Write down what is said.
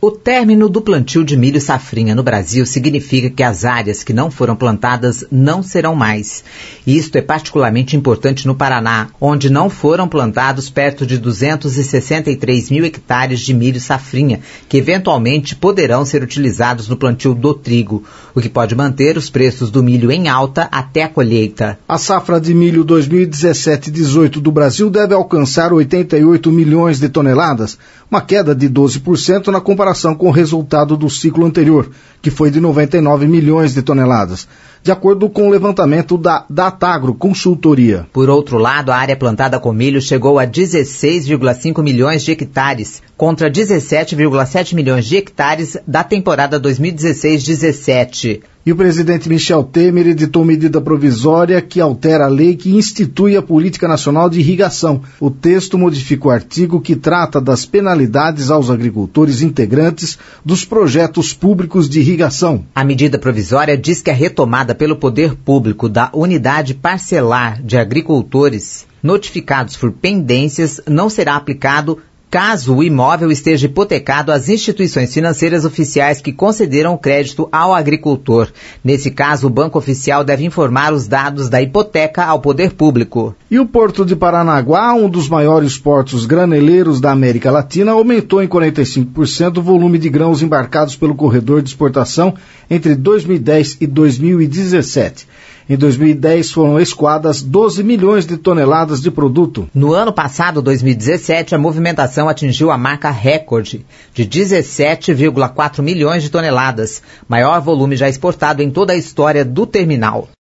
O término do plantio de milho safrinha no Brasil significa que as áreas que não foram plantadas não serão mais. Isto é particularmente importante no Paraná, onde não foram plantados perto de 263 mil hectares de milho safrinha, que eventualmente poderão ser utilizados no plantio do trigo, o que pode manter os preços do milho em alta até a colheita. A safra de milho 2017-18 do Brasil deve alcançar 88 milhões de toneladas, uma queda de 12% na comparação com o resultado do ciclo anterior, que foi de 99 milhões de toneladas, de acordo com o levantamento da Datagro Consultoria. Por outro lado, a área plantada com milho chegou a 16,5 milhões de hectares, contra 17,7 milhões de hectares da temporada 2016-17. E o presidente Michel Temer editou medida provisória que altera a lei que institui a Política Nacional de Irrigação. O texto modifica o artigo que trata das penalidades aos agricultores integrantes dos projetos públicos de irrigação. A medida provisória diz que a retomada pelo poder público da unidade parcelar de agricultores notificados por pendências não será aplicado caso o imóvel esteja hipotecado às instituições financeiras oficiais que concederam o crédito ao agricultor. Nesse caso, o Banco Oficial deve informar os dados da hipoteca ao poder público. E o Porto de Paranaguá, um dos maiores portos graneleiros da América Latina, aumentou em 45% o volume de grãos embarcados pelo corredor de exportação entre 2010 e 2017. Em 2010 foram escoadas 12 milhões de toneladas de produto. No ano passado, 2017, a movimentação atingiu a marca recorde de 17,4 milhões de toneladas, maior volume já exportado em toda a história do terminal.